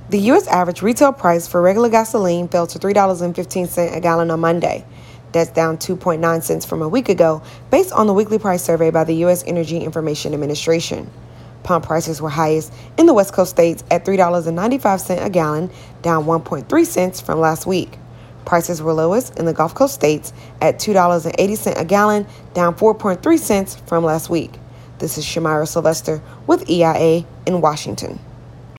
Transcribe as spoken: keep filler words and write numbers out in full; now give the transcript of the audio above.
The U S average retail price for regular gasoline fell to three dollars and fifteen cents a gallon on Monday. That's down two point nine cents from a week ago, based on the weekly price survey by the U S Energy Information Administration. Pump prices were highest in the West Coast states at three dollars and ninety-five cents a gallon, down one point three cents from last week. Prices were lowest in the Gulf Coast states at two dollars and eighty cents a gallon, down four point three cents from last week. This is Shamira Sylvester with E I A in Washington.